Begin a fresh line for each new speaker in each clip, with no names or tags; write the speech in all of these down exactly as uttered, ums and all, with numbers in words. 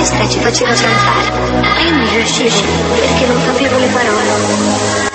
maestra ci faceva cantare, ma io non riuscivo perché non capivo le parole.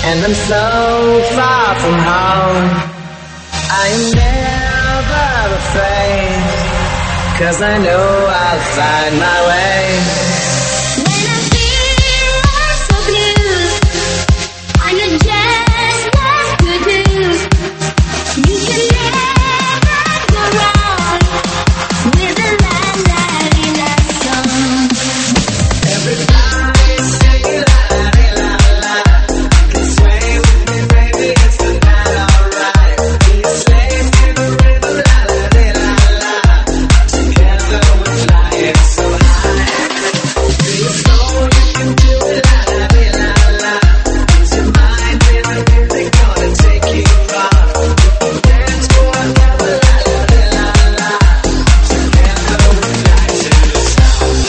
and I'm so far from home. I am never afraid, 'cause I know I'll find my way.
When I feel so blue, I know just what to do. You can never go wrong with a la la la song.
Everybody sing la la la la. You can sway with me, baby, it's the night alright. Be a slave to the rhythm, la la la la. Together we're flying so high. Be a soul, you can do it, la la la la. Use your mind, rhythm, music, gonna take you far. You can dance forever, la la la la. Together we fly to the stars.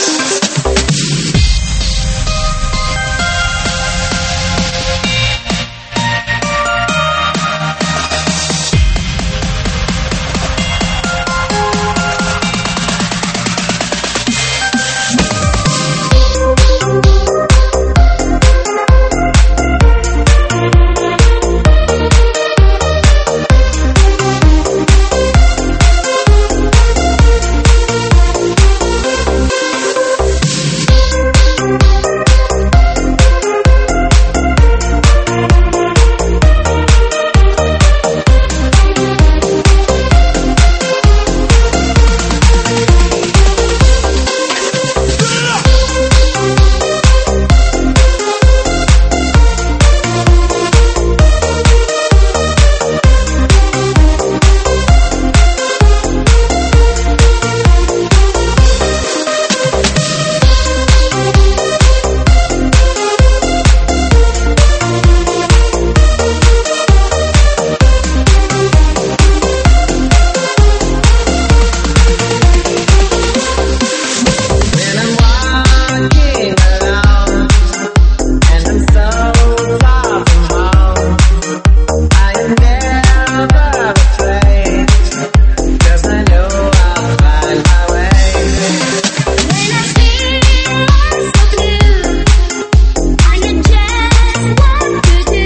When I'm walking alone and I'm so far from home, I am never afraid, 'cause I know I'll find my way.
When I feel so blue, I know just what to do.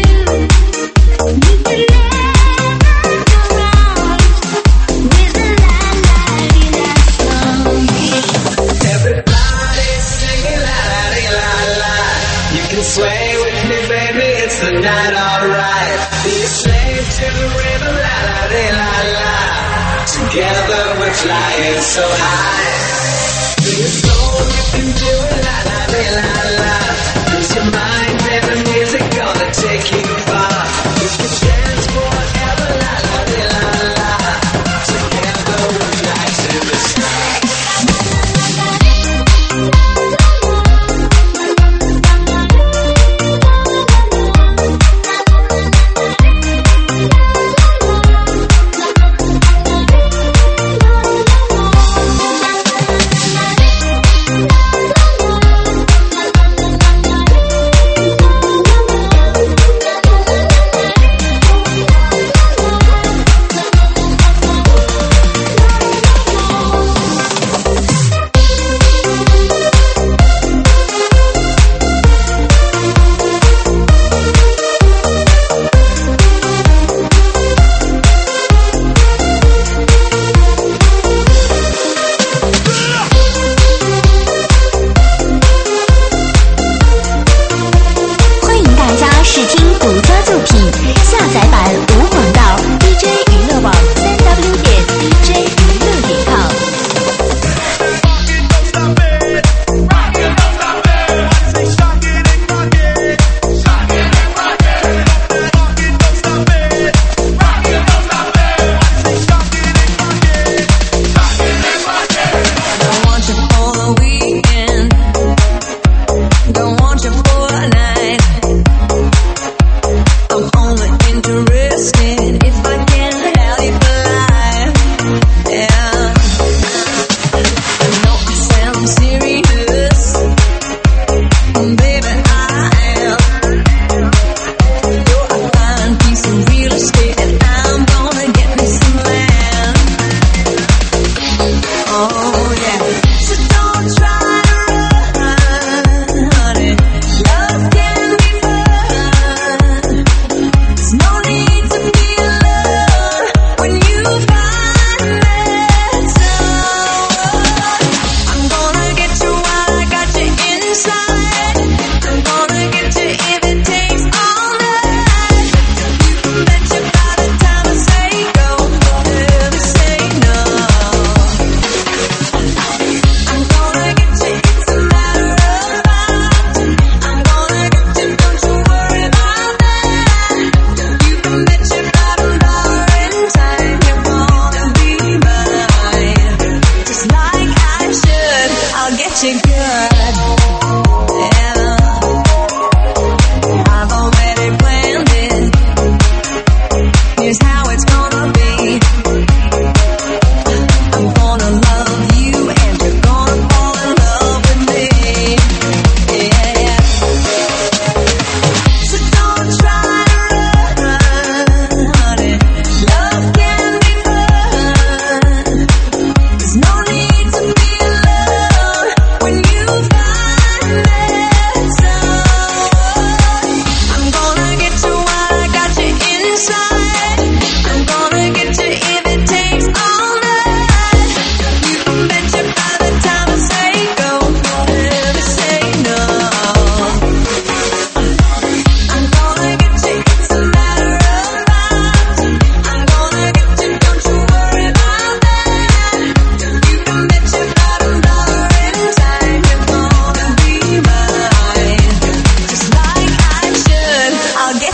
You can never go wrong with a la la la song.
Everybody singing la la la la. You can sway with me, baby, it's the night alright. Be a slave to the rhythm, la la la la. Together we're flying so high. Be a soul, you can do it, la la la la. Use your mind, rhythm, music, gonna take you far. You can dance forever, la la la la. Together we fly to the stars.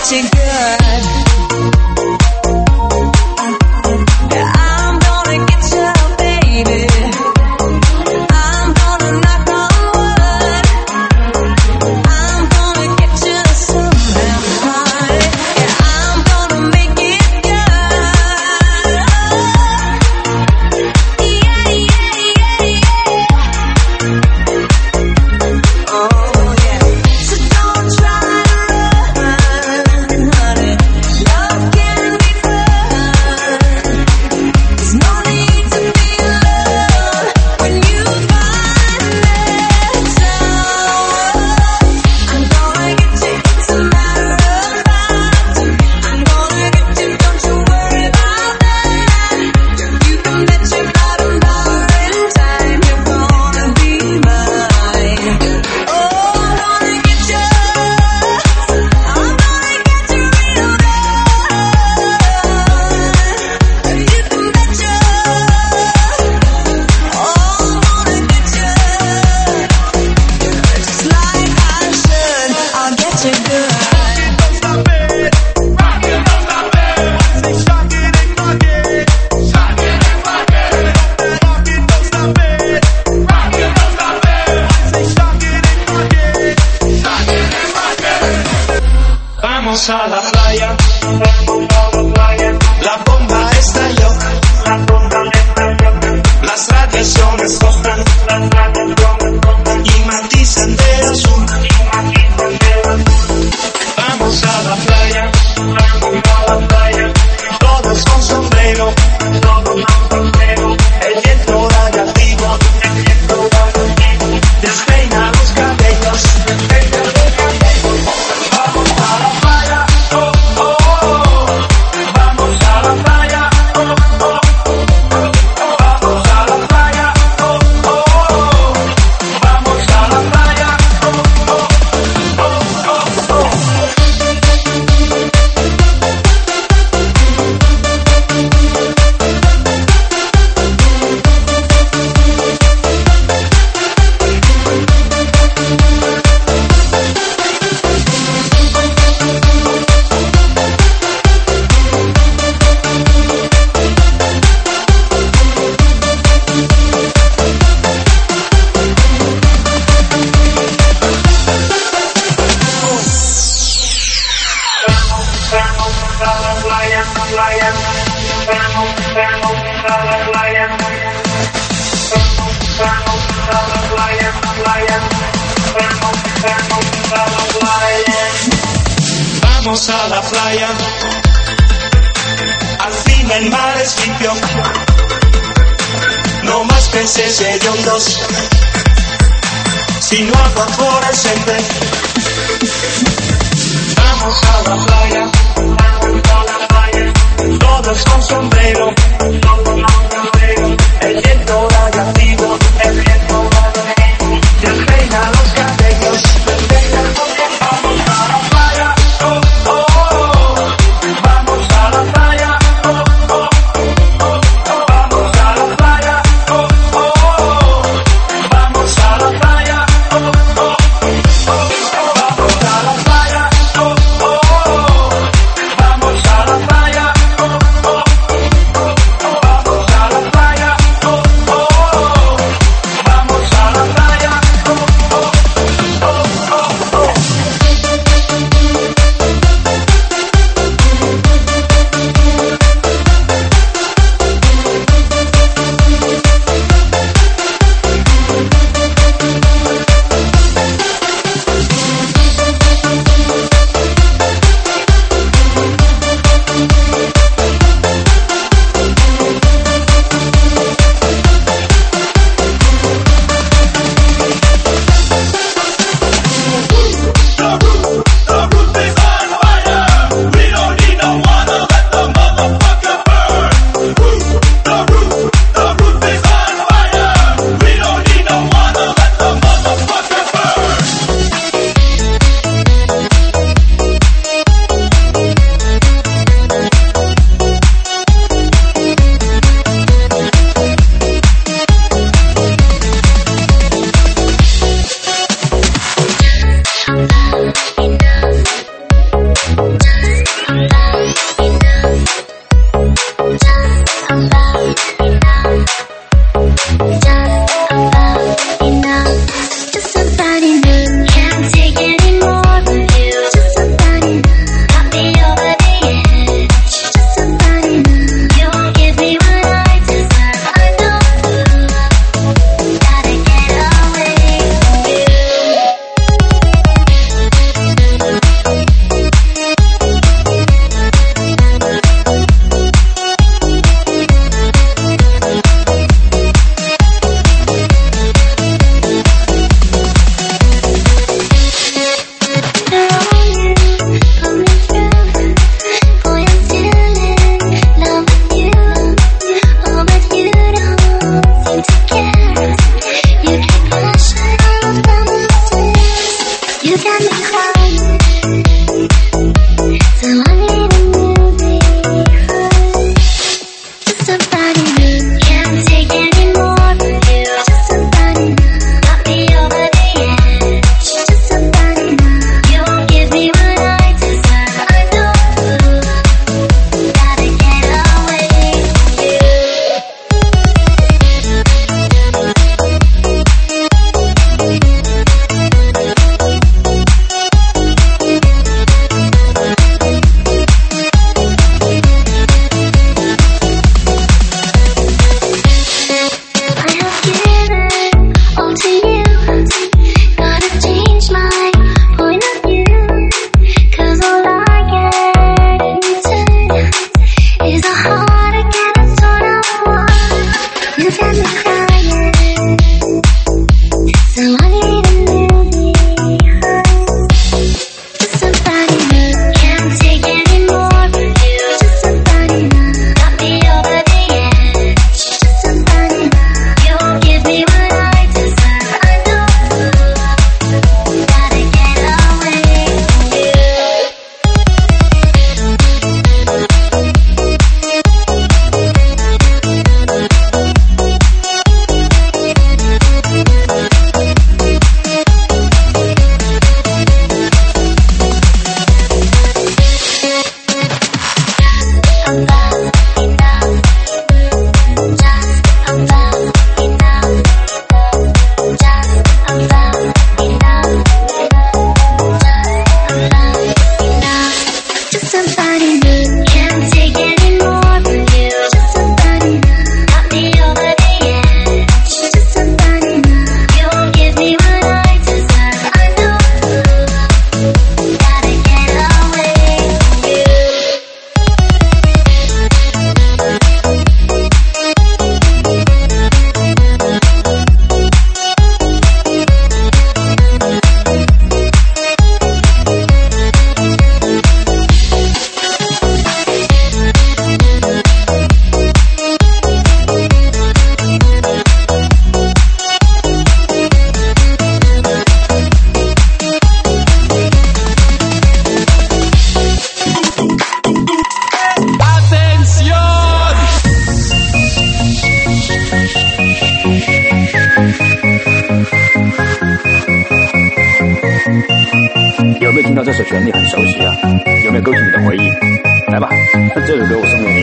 Vamos a la playa, la bomba estalló, las radiaciones costan y matizan de azul. Vamos a la playa, todos con sombrero, el viento radiactivo despeina los cabellos. Vamos a la playa, al fin el mar es limpio, no más peces hediondos, sino agua fluorescente. Vamos a la playa, todos con sombrero, el viento radiactivo, el viento radiactivo despeina los cabellos. Vamos a la playa, oh, oh, oh. Vamos a la playa, oh, oh, oh. Vamos a la playa, oh, oh, oh. Vamos a la playa, oh, oh, oh. Vamos a la playa, oh, oh, oh. Vamos a la playa, oh, oh, oh. Vamos a la playa, oh, oh, oh.
到这首旋律很熟悉啊，有没有勾起你的回忆？来吧，那这首歌我送给你。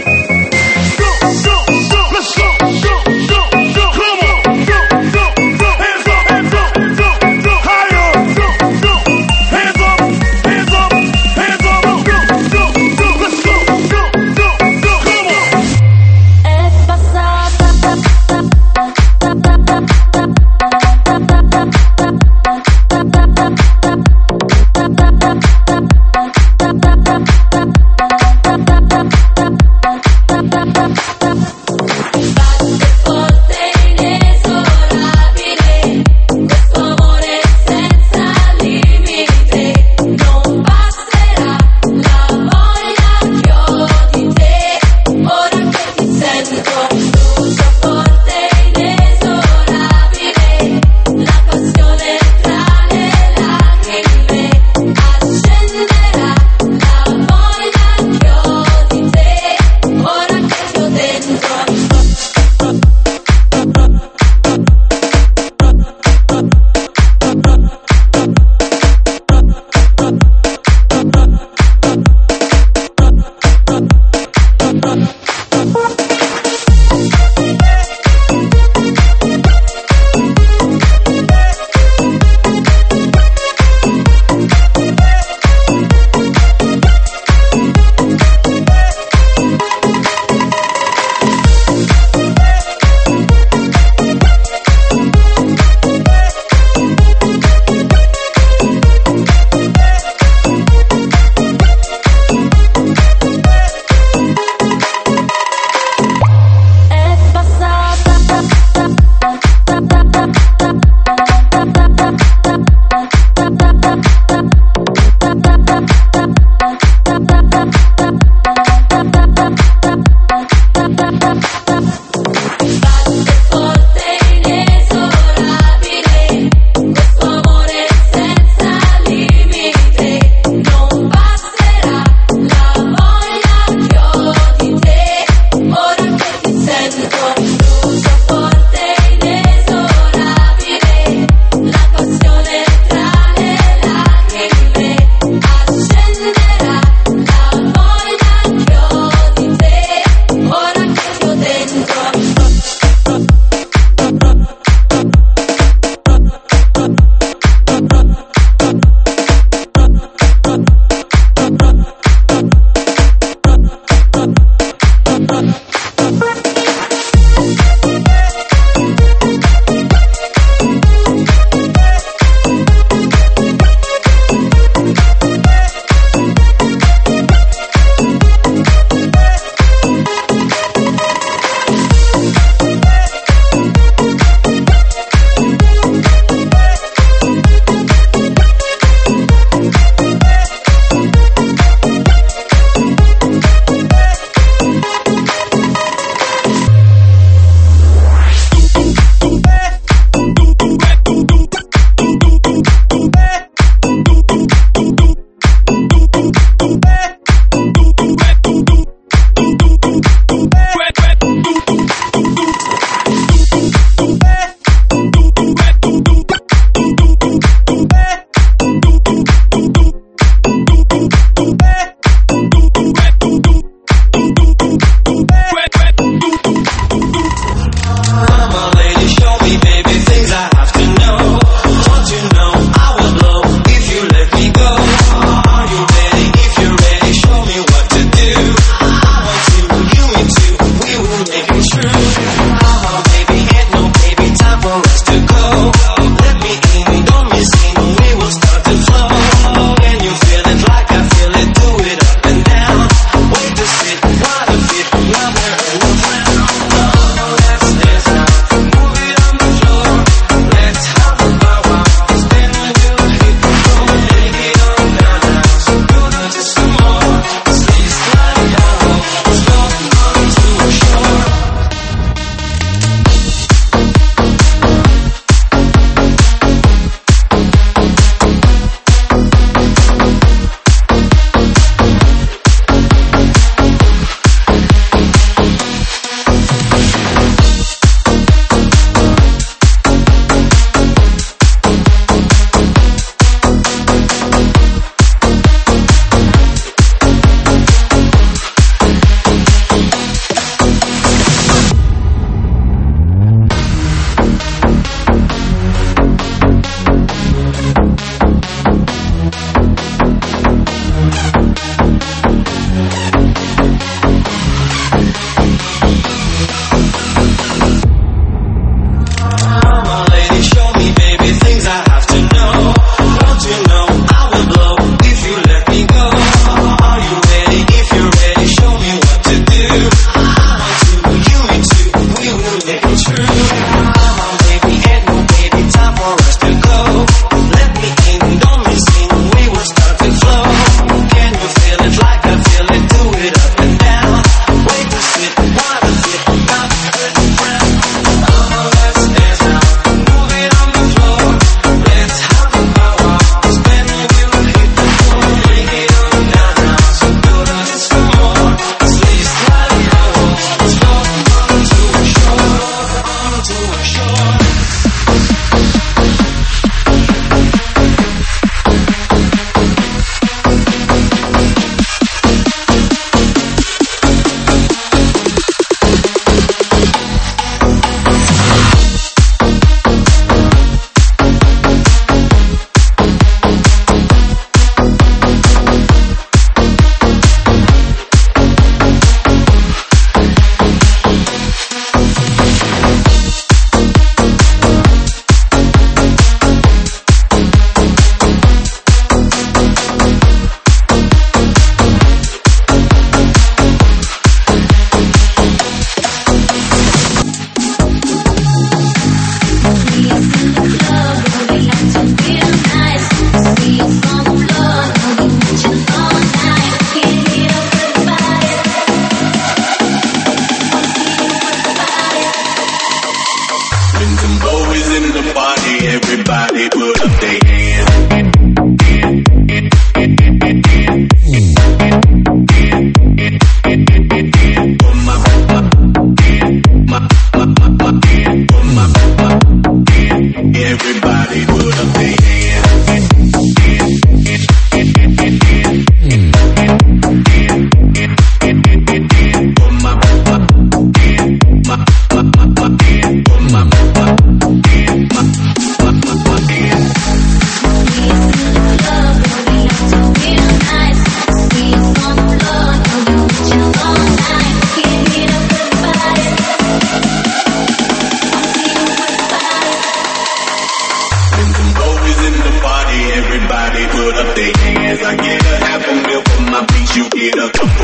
Are you ready? If you're ready
you get a couple.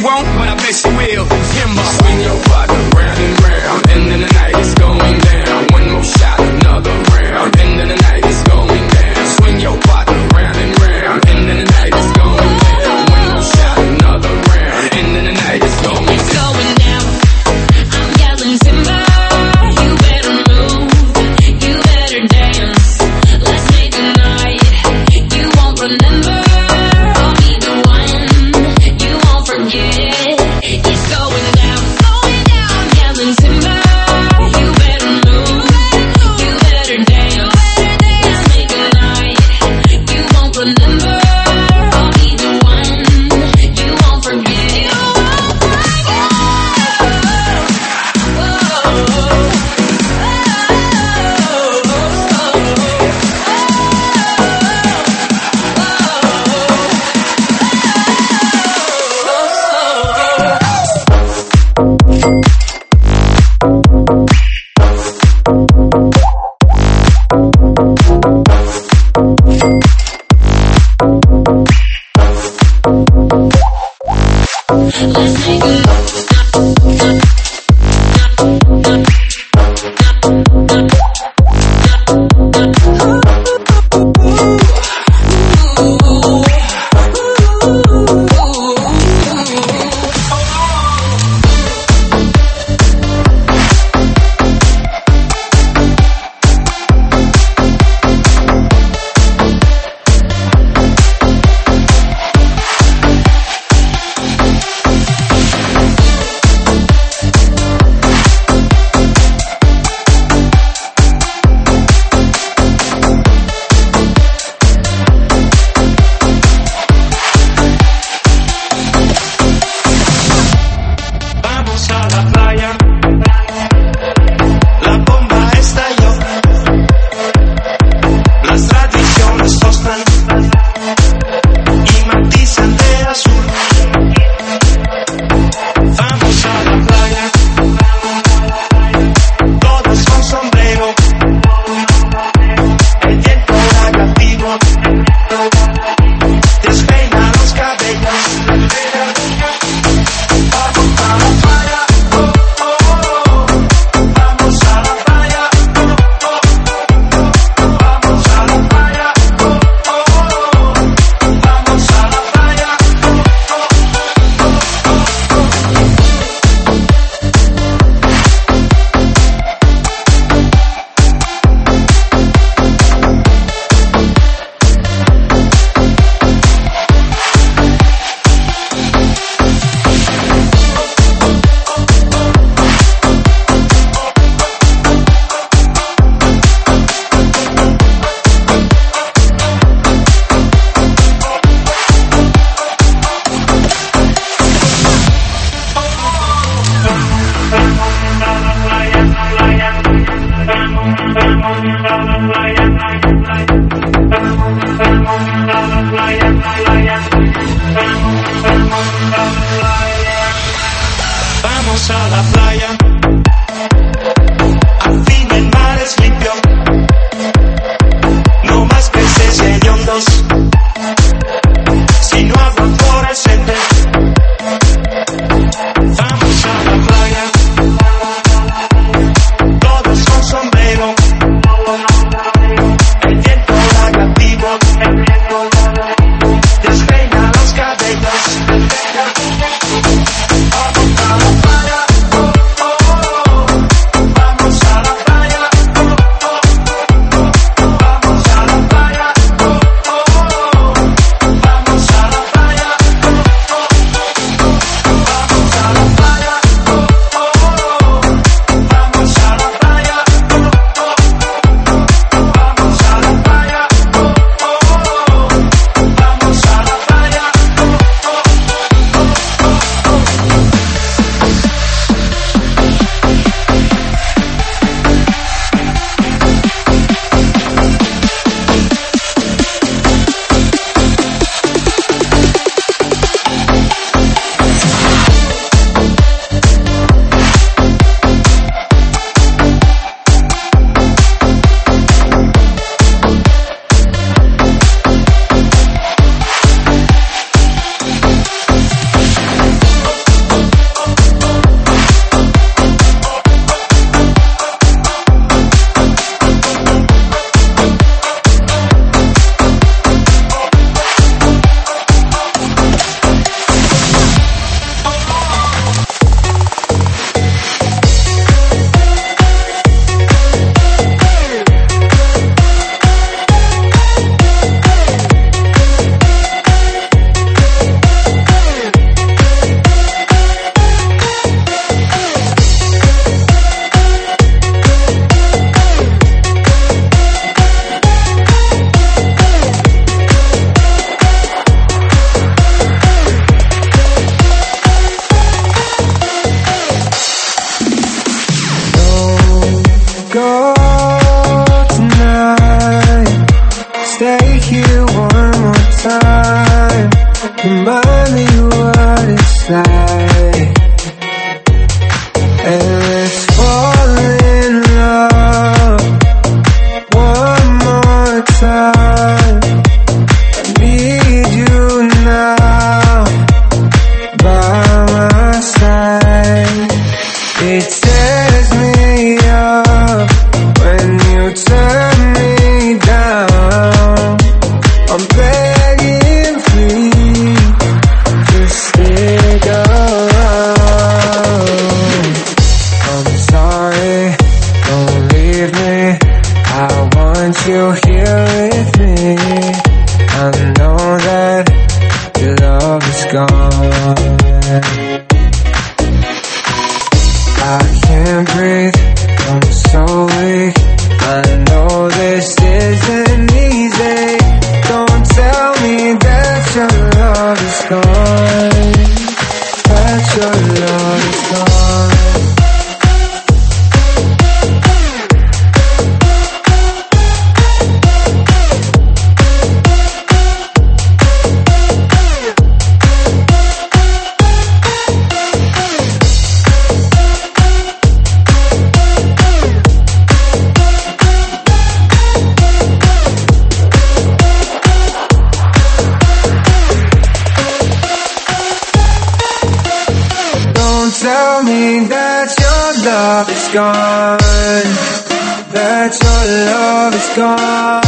won't, but I bet she will. Timber. Swing your body round and round, and then the night is going down. One more shot, another round, and then the night is going down. Swing your body round and round, and then the night is going down. One more shot, another round, and then the night is going down.
It's going down. I'm yelling timber. You better move. You better dance. Let's make a night you won't remember. I'll be the one you won't forget. It's going down, going down. I'm yelling timber. You better move. You better dance. Let's make a night you won't remember. I'll be the one you won't forget. You won't forget. Let's make a
Vamos a la playa, la bomba estalló, las tradiciones tostan y matizan de azul. Vamos a la playa, todos con sombrero, el viento negativo despeina los cabellos. Vamos a la playa, al fin el mar es limpio, no más peces hediondos, sino agua fluorescente. Vamos a la playa, todos con sombrero, el viento negativo despeina los cabellos. Vamos a la playa, oh, oh. I can't breathe, I'm so weak. I know this isn't easy. Don't tell me that your love is gone, that your love is gone. Tell me that your love is gone, that your love is gone.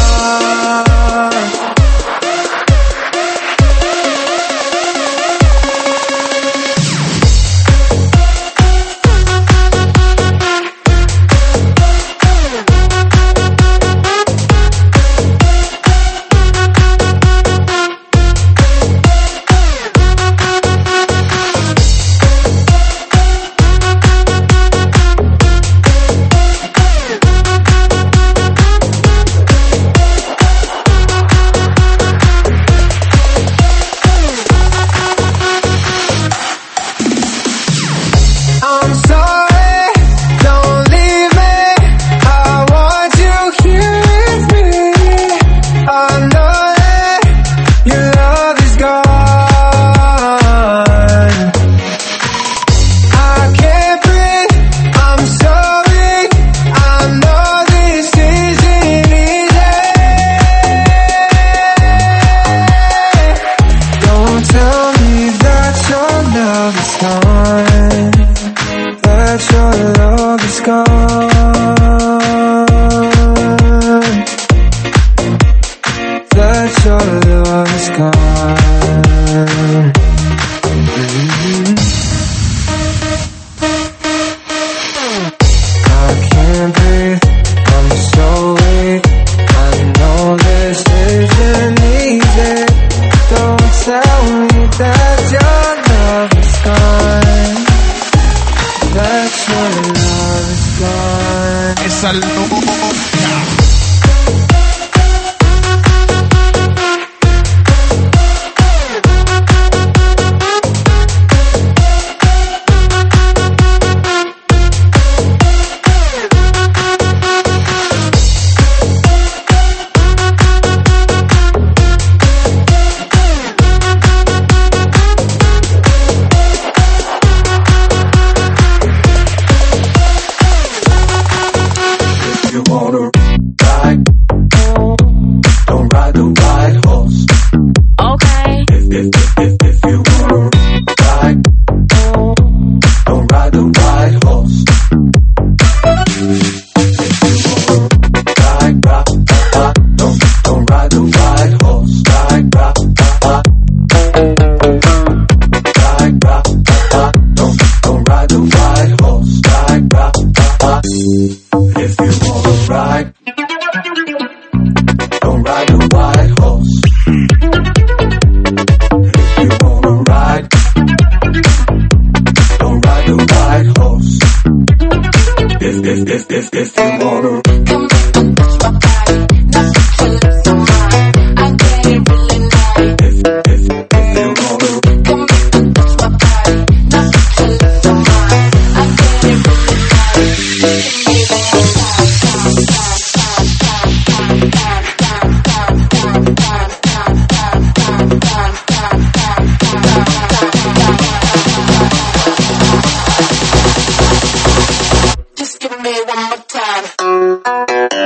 Just give me one more time.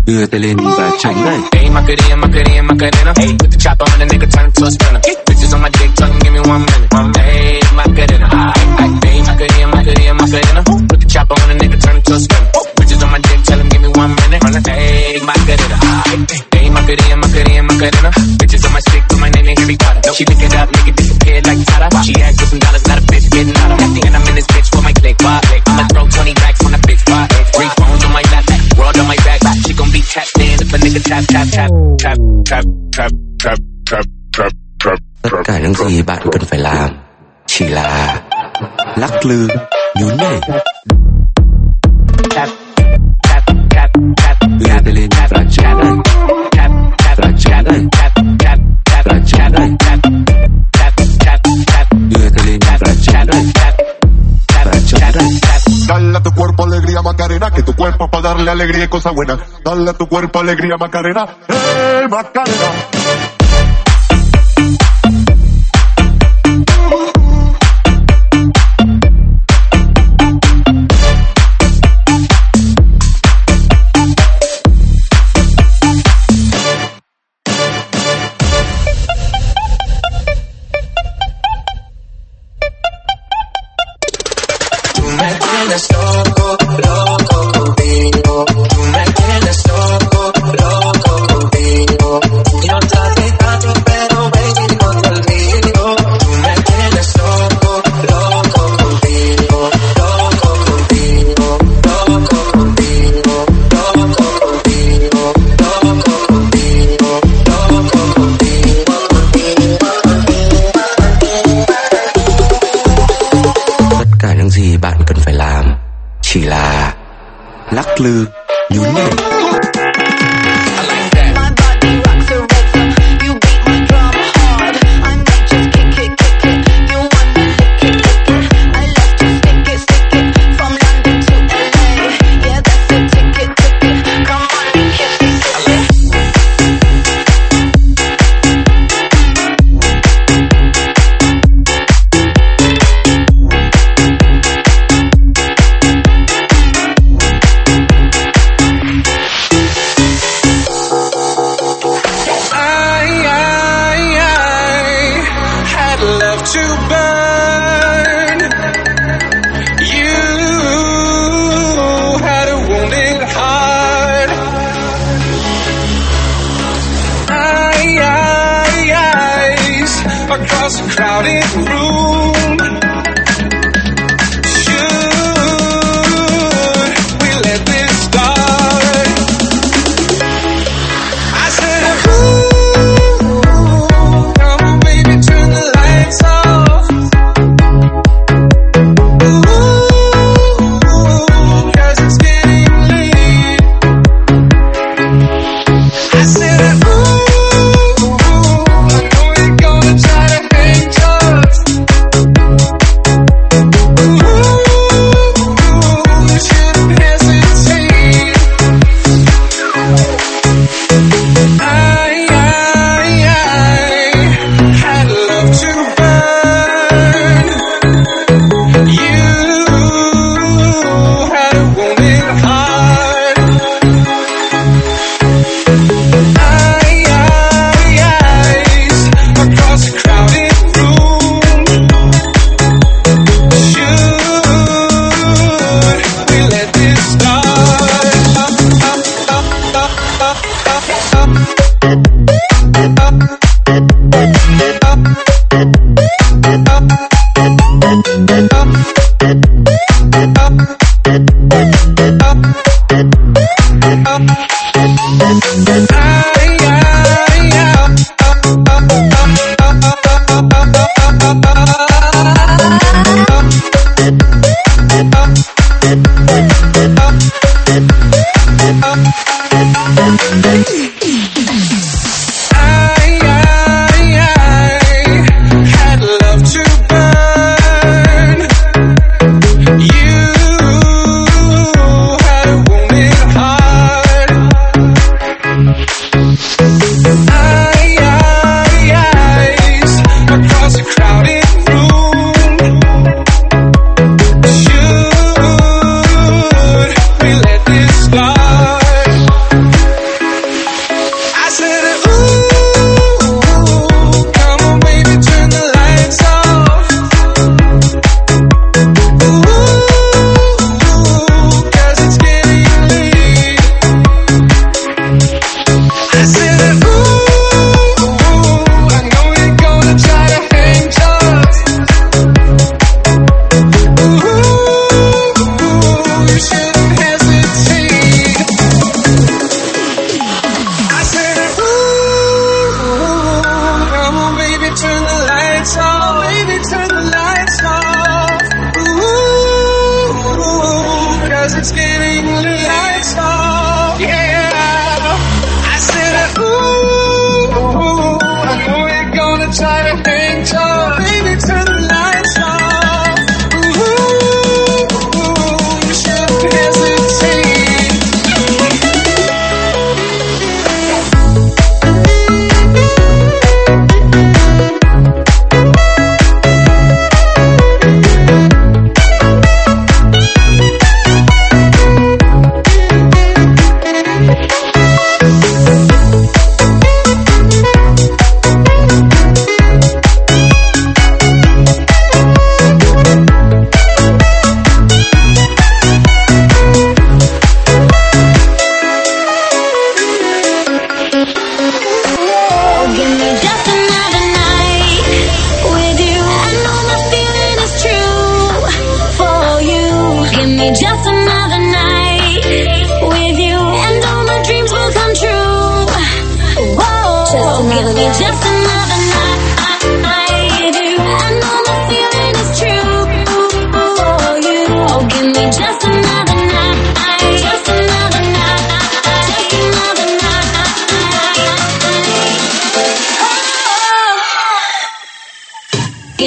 đưa tay lên và tránh đây.
Hey, Macarena, Macarena, Macarena. Hey, put the chopper on a nigga, turn him to a sprinter. Bitches on my dick, tell him give me one minute. Hey, Macarena. Hey, Macarena, Macarena, Macarena. Put the chopper on a nigga, turn him to a sprinter. Bitches on my dick, tell him give me one minute. Hey, Macarena. Hey, Macarena, Macarena, Macarena. Bitches on my stick, put my name in Harry Potter. She lick it up, make it disappear like Tata. She asked for some dollars, not a bitch getting out of. And I'm in this bitch for my click. I'ma throw twenty racks on a bitch. Three phones on my lap, world on my back. She gon' be tapped in if a nigga tap, tap, tap, tap, tap, tap, tap, tap, tap, tap.
Tất cả những gì bạn cần phải làm chỉ là lắc lư, nhún nhảy,
tap, tap, tap, tap,
đưa tay lên và tránh đây,
tap, tap,
và tránh đây,
tap, tap, tap,
và tránh đây,
tap, tap, tap, tap,
đưa tay lên và tránh đây, và tránh đây.
Dale a tu cuerpo alegría Macarena, que tu cuerpo es para darle alegría y cosas buenas. Dale a tu cuerpo alegría Macarena, hey Macarena.
Loco, loco contigo. Tú me tienes loco, loco contigo. Y no traté tanto, pero baby, no te olvido. Tú me tienes loco, loco contigo. Loco contigo, loco contigo. Loco contigo, loco contigo. Loco contigo,
Tất cả những gì bạn cần phải làm chỉ là lắc lư, nhún nhảy.
Across a crowded room, should we let this start? I said, ooh, come on baby, turn the lights off. Ooh, cause it's getting late. I said, ooh,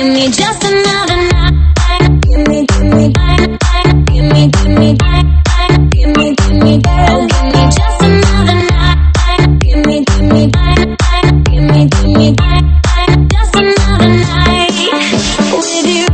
give me just another night. Give me, give me, give me, give me, give me, give me, oh, give me just another night. Give me, give me, give me, give me, just another night with you.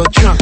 yo, cha.